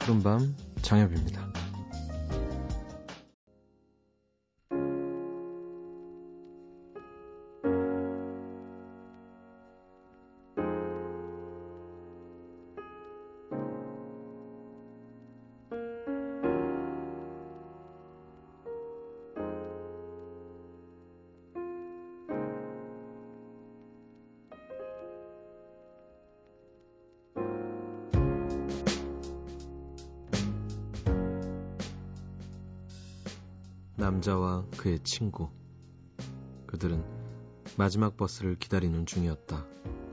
푸른밤 장엽입니다. 남자와 그의 친구, 그들은 마지막 버스를 기다리는 중이었다.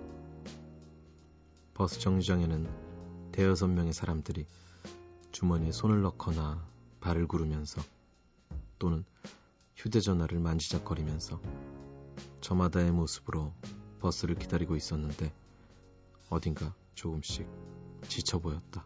버스 정류장에는 대여섯 명의 사람들이 주머니에 손을 넣거나 발을 구르면서 또는 휴대전화를 만지작거리면서 저마다의 모습으로 버스를 기다리고 있었는데 어딘가 조금씩 지쳐 보였다.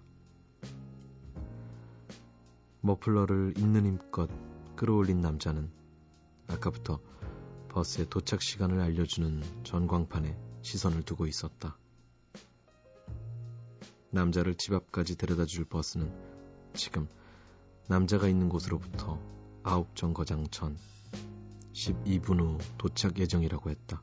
머플러를 있는 힘껏 끌어올린 남자는 아까부터 버스의 도착 시간을 알려주는 전광판에 시선을 두고 있었다. 남자를 집 앞까지 데려다줄 버스는 지금 남자가 있는 곳으로부터 9정거장 전 12분 후 도착 예정이라고 했다.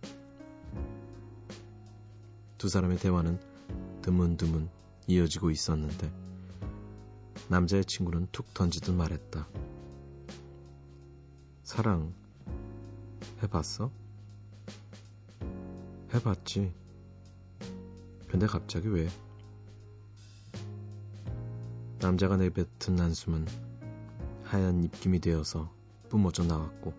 두 사람의 대화는 드문드문 이어지고 있었는데 남자의 친구는 툭 던지듯 말했다. 사랑 해봤어? 해봤지. 근데 갑자기 왜? 남자가 내뱉은 한숨은 하얀 입김이 되어서 뿜어져 나왔고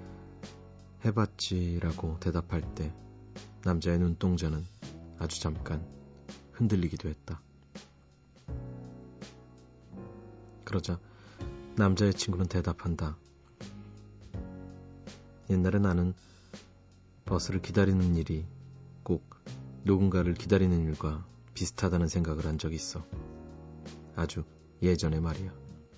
해봤지라고 대답할 때 남자의 눈동자는 아주 잠깐 흔들리기도 했다. 그러자 남자의 친구는 대답한다. 옛날에 나는 버스를 기다리는 일이 꼭 누군가를 기다리는 일과 비슷하다는 생각을 한 적이 있어. 아주 예전에 말이야.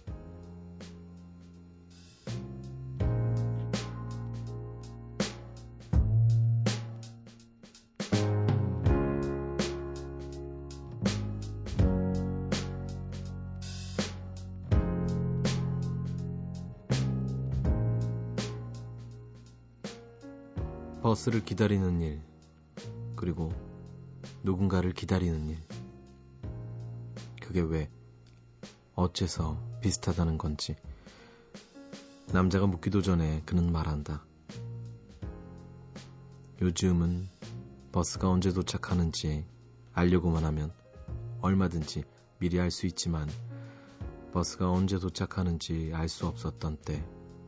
버스를 기다리는 일, 그리고 누군가를 기다리는 일. 그게 왜, 어째서 비슷하다는 건지 남자가 묻기도 전에 그는 말한다. 요즘은 버스가 언제 도착하는지 알려고만 하면 얼마든지 미리 알 수 있지만 버스가 언제 도착하는지 알 수 없었던 때,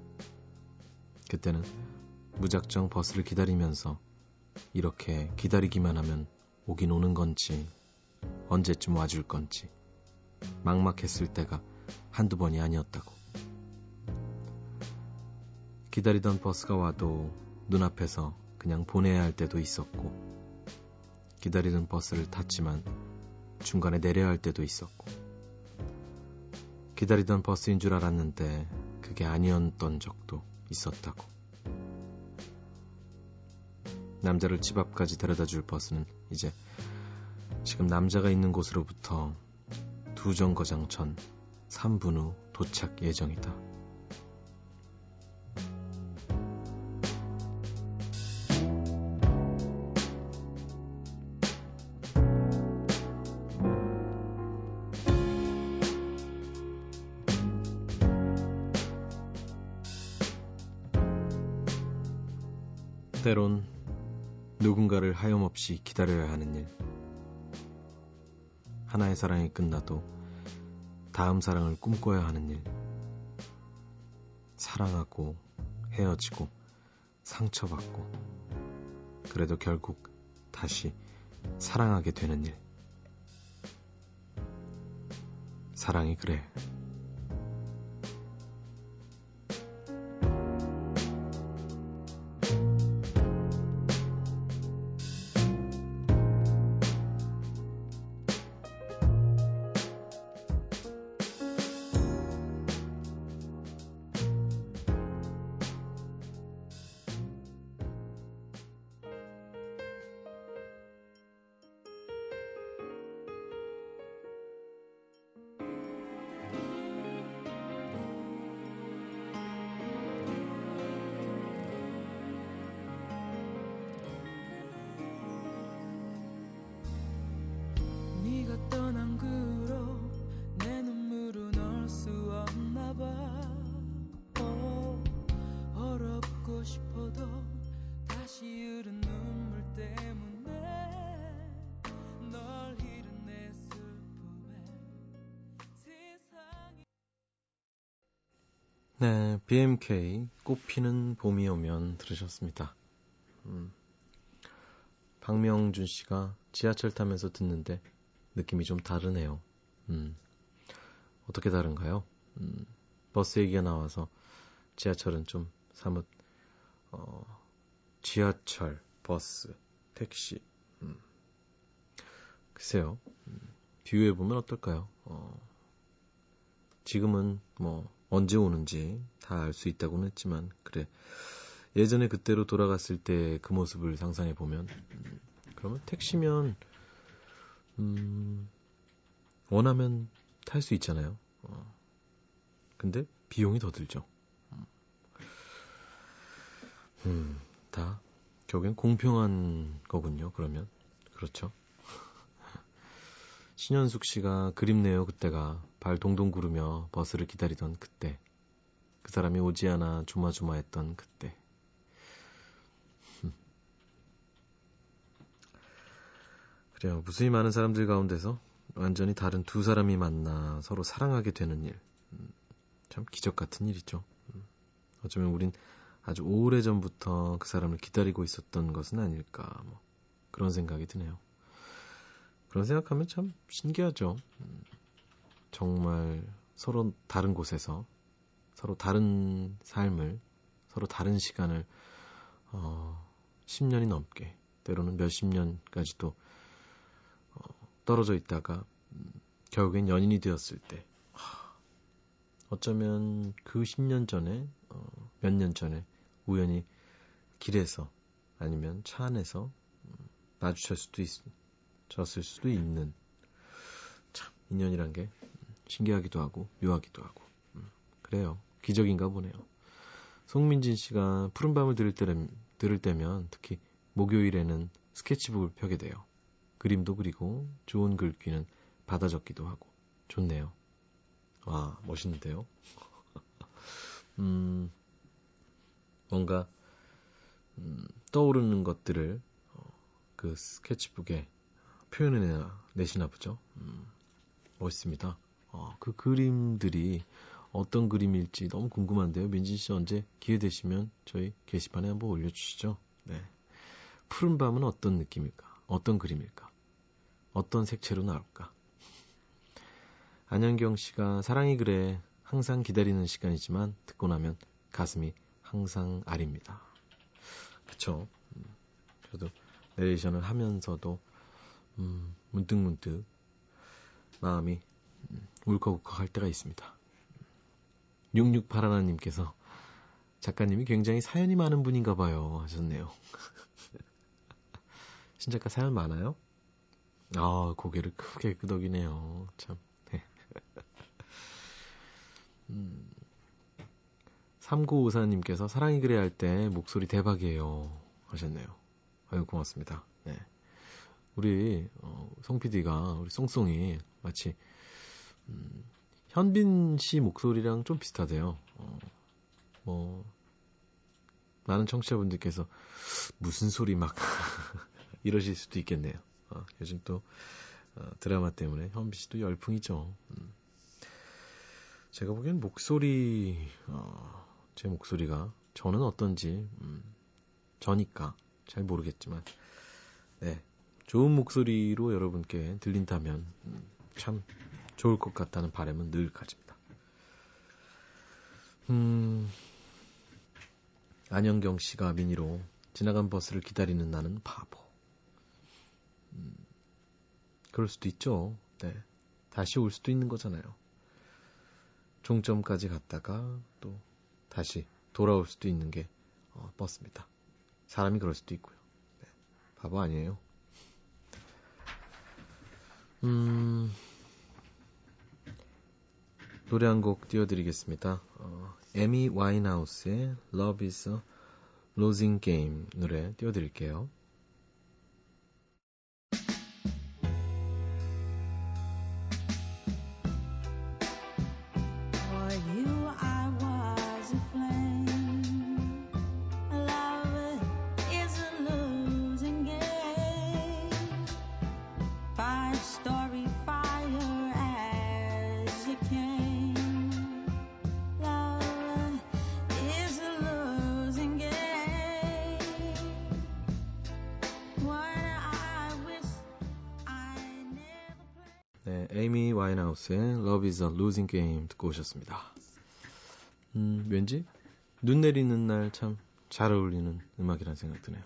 그때는 무작정 버스를 기다리면서 이렇게 기다리기만 하면 오긴 오는 건지 언제쯤 와줄 건지 막막했을 때가 한두 번이 아니었다고. 기다리던 버스가 와도 눈앞에서 그냥 보내야 할 때도 있었고 기다리던 버스를 탔지만 중간에 내려야 할 때도 있었고 기다리던 버스인 줄 알았는데 그게 아니었던 적도 있었다고. 남자를 집 앞까지 데려다줄 버스는 이제 지금 남자가 있는 곳으로부터 2정거장 전 3분 후 도착 예정이다. 때론 누군가를 하염없이 기다려야 하는 일. 하나의 사랑이 끝나도 다음 사랑을 꿈꿔야 하는 일. 사랑하고 헤어지고 상처받고 그래도 결국 다시 사랑하게 되는 일. 사랑이 그래. 네, BMK 꽃피는 봄이 오면 들으셨습니다. 박명준 씨가 지하철 타면서 듣는데 느낌이 좀 다르네요. 어떻게 다른가요? 버스 얘기가 나와서 지하철은 좀 사뭇 지하철, 버스, 택시 글쎄요. 비유해보면 어떨까요? 지금은 뭐 언제 오는지 다 알 수 있다고는 했지만 그래 예전에 그때로 돌아갔을 때 그 모습을 상상해보면 그러면 택시면 원하면 탈 수 있잖아요. 근데 비용이 더 들죠. 다 결국엔 공평한 거군요. 그러면 그렇죠. 신현숙 씨가 그립네요. 그때가 발 동동 구르며 버스를 기다리던 그때 그 사람이 오지 않아 조마조마했던 그때. 그래요. 무수히 많은 사람들 가운데서 완전히 다른 두 사람이 만나 서로 사랑하게 되는 일. 참 기적 같은 일이죠. 어쩌면 우린 아주 오래전부터 그 사람을 기다리고 있었던 것은 아닐까 뭐 그런 생각이 드네요. 그런 생각하면 참 신기하죠. 정말 서로 다른 곳에서 서로 다른 삶을 서로 다른 시간을 10년이 넘게 때로는 몇십 년까지도 떨어져 있다가 결국엔 연인이 되었을 때 어쩌면 그 10년 전에 몇 년 전에 우연히 길에서 아니면 차 안에서 마주쳤을 수도 있는 참 인연이란 게 신기하기도 하고 묘하기도 하고 그래요. 기적인가 보네요. 송민진 씨가 푸른밤을 들을 때면 특히 목요일에는 스케치북을 펴게 돼요. 그림도 그리고 좋은 글귀는 받아 적기도 하고 좋네요. 와 멋있는데요. 뭔가 떠오르는 것들을 그 스케치북에 표현해내시나 보죠. 멋있습니다. 그 그림들이 어떤 그림일지 너무 궁금한데요. 민진 씨 언제 기회 되시면 저희 게시판에 한번 올려주시죠. 네. 푸른 밤은 어떤 느낌일까? 어떤 그림일까? 어떤 색채로 나올까? 안현경 씨가 사랑이 그래 항상 기다리는 시간이지만 듣고 나면 가슴이 항상 아립니다. 그쵸? 저도 내레이션을 하면서도 문득문득 마음이 울컥울컥 할 때가 있습니다. 6681님께서 작가님이 굉장히 사연이 많은 분인가 봐요 하셨네요. 신작가 사연 많아요? 고개를 크게 끄덕이네요. 참. 3954님께서 사랑이 그래 할 때 목소리 대박이에요 하셨네요. 아유 고맙습니다. 네. 우리 송 PD가 우리 송송이 마치 현빈 씨 목소리랑 좀 비슷하대요. 많은 청취자분들께서 무슨 소리 막 이러실 수도 있겠네요. 요즘 또 드라마 때문에 현빈 씨도 열풍이죠. 제가 보기엔 제 목소리가 저는 어떤지 저니까 잘 모르겠지만 네, 좋은 목소리로 여러분께 들린다면 참 좋을 것 같다는 바람은 늘 가집니다. 안영경 씨가 미니로 지나간 버스를 기다리는 나는 바보. 그럴 수도 있죠. 네, 다시 올 수도 있는 거잖아요. 종점까지 갔다가 또 다시 돌아올 수도 있는 게 버스입니다. 사람이 그럴 수도 있고요. 네, 바보 아니에요. 노래 한 곡 띄워드리겠습니다. 에미 와인하우스의 Love is a Losing Game 노래 띄워드릴게요. Story fire as you came. Love 네, 에이미 와인하우스의 Love is a Losing Game 듣고 오셨습니다. 왠지 눈 내리는 날 참 잘 어울리는 음악이라는 생각 드네요.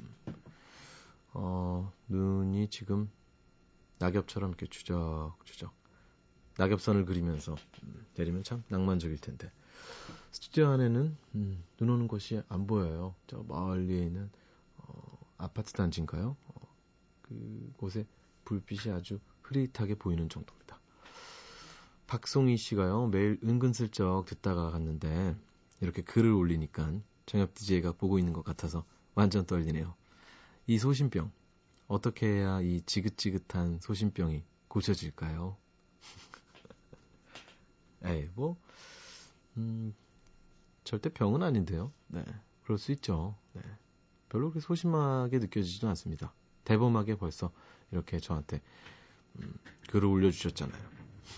눈이 지금 낙엽처럼 이렇게 추적추적 낙엽선을 그리면서 내리면 참 낭만적일 텐데 스튜디오 안에는 눈 오는 곳이 안 보여요. 저 멀리에 있는 아파트 단지인가요? 그곳에 불빛이 아주 흐릿하게 보이는 정도입니다. 박송희 씨가요, 매일 은근슬쩍 듣다가 갔는데 이렇게 글을 올리니까 정엽 DJ가 보고 있는 것 같아서 완전 떨리네요. 이 소심병, 어떻게 해야 이 지긋지긋한 소심병이 고쳐질까요? 에이, 절대 병은 아닌데요. 네, 그럴 수 있죠. 네, 별로 그렇게 소심하게 느껴지지도 않습니다. 대범하게 벌써 이렇게 저한테 글을 올려주셨잖아요.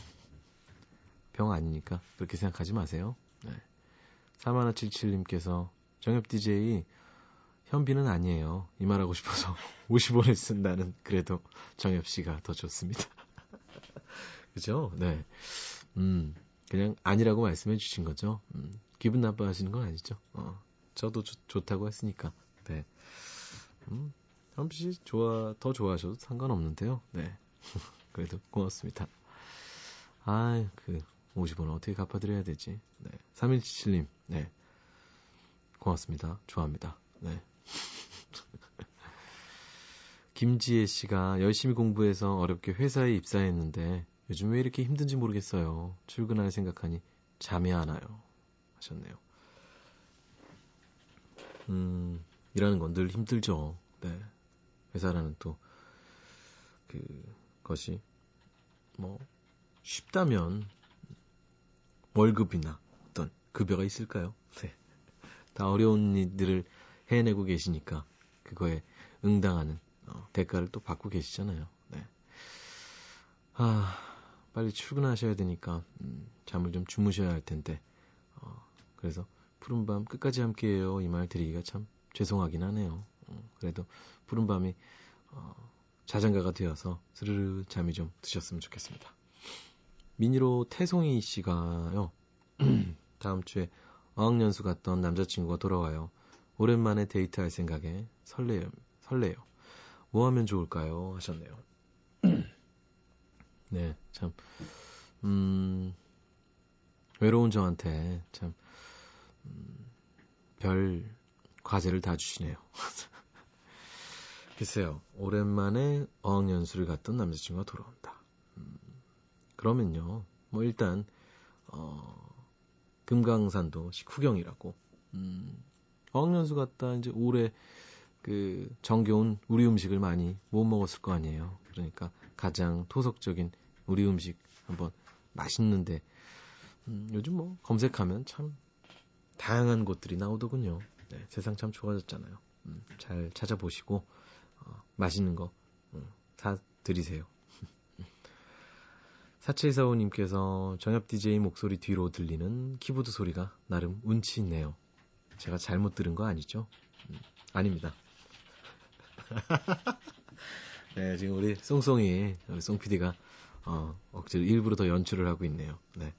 병 아니니까 그렇게 생각하지 마세요. 네. 3177님께서 정엽 DJ 현빈은 아니에요. 이 말하고 싶어서 50원을 쓴다는 그래도 정엽 씨가 더 좋습니다. 그죠? 네. 그냥 아니라고 말씀해 주신 거죠. 기분 나빠하시는 건 아니죠. 저도 좋다고 했으니까. 네. 현빈 씨 더 좋아하셔도 상관없는데요. 네. 그래도 고맙습니다. 50원 어떻게 갚아드려야 되지? 네. 3177님, 네. 고맙습니다. 좋아합니다. 네. 김지혜 씨가 열심히 공부해서 어렵게 회사에 입사했는데 요즘 왜 이렇게 힘든지 모르겠어요. 출근할 생각하니 잠이 안 와요. 하셨네요. 일하는 건 늘 힘들죠. 네. 회사라는 또 그것이 쉽다면 월급이나 어떤 급여가 있을까요? 네. 다 어려운 일들을 해내고 계시니까 그거에 응당하는 대가를 또 받고 계시잖아요. 네. 빨리 출근하셔야 되니까 잠을 좀 주무셔야 할 텐데 그래서 푸른밤 끝까지 함께해요. 이 말 드리기가 참 죄송하긴 하네요. 그래도 푸른밤이 자장가가 되어서 스르르 잠이 좀 드셨으면 좋겠습니다. 미니로 태송이 씨가요. 다음 주에 어학연수 갔던 남자친구가 돌아와요. 오랜만에 데이트할 생각에 설레요. 뭐 하면 좋을까요? 하셨네요. 네, 참 외로운 저한테 참 별 과제를 다 주시네요. 글쎄요, 오랜만에 어학연수를 갔던 남자친구가 돌아온다. 그러면요, 일단 금강산도 식후경이라고 어학연수 갔다 이제 올해 정겨운 우리 음식을 많이 못 먹었을 거 아니에요. 그러니까 가장 토속적인 우리 음식 한번 맛있는데 요즘 검색하면 참 다양한 곳들이 나오더군요. 네, 세상 참 좋아졌잖아요. 잘 찾아보시고 맛있는 거 다 드리세요. 4745님께서 정엽 DJ 목소리 뒤로 들리는 키보드 소리가 나름 운치 있네요. 제가 잘못 들은 거 아니죠? 아닙니다. 네, 지금 우리 송송이, 우리 송 PD가 억지로 일부러 더 연출을 하고 있네요. 네.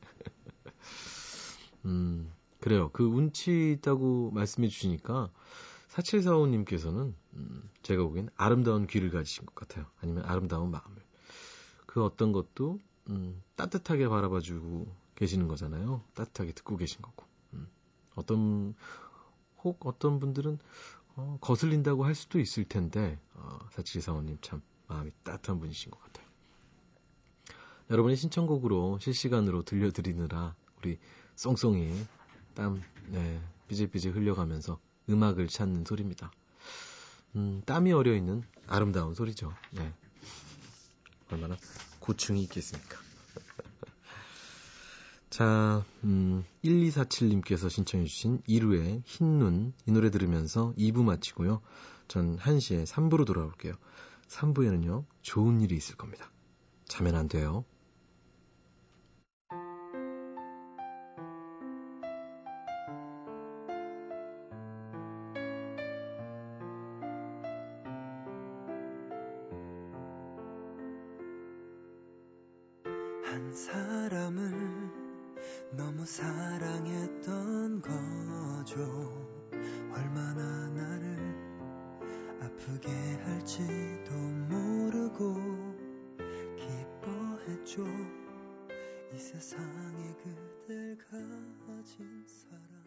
그래요. 그 운치 있다고 말씀해 주시니까 4745님께서는 제가 보기엔 아름다운 귀를 가지신 것 같아요. 아니면 아름다운 마음을. 그 어떤 것도 따뜻하게 바라봐주고 계시는 거잖아요. 따뜻하게 듣고 계신 거고. 어떤 분들은 거슬린다고 할 수도 있을 텐데 4745님 참 마음이 따뜻한 분이신 것 같아요. 여러분의 신청곡으로 실시간으로 들려드리느라 우리 쏭쏭이 땀 삐질삐질 흘려가면서 음악을 찾는 소리입니다. 땀이 어려있는 아름다운 소리죠. 네. 얼마나 고충이 있겠습니까? 자, 1247님께서 신청해주신 이루의 흰눈 이 노래 들으면서 2부 마치고요. 전 1시에 3부로 돌아올게요. 3부에는요, 좋은 일이 있을 겁니다. 자면 안 돼요. 한 사람을 너무 사랑했던 거죠. 얼마나 나를 아프게 할지도 모르고 기뻐했죠. 이 세상에 그댈 가진 사람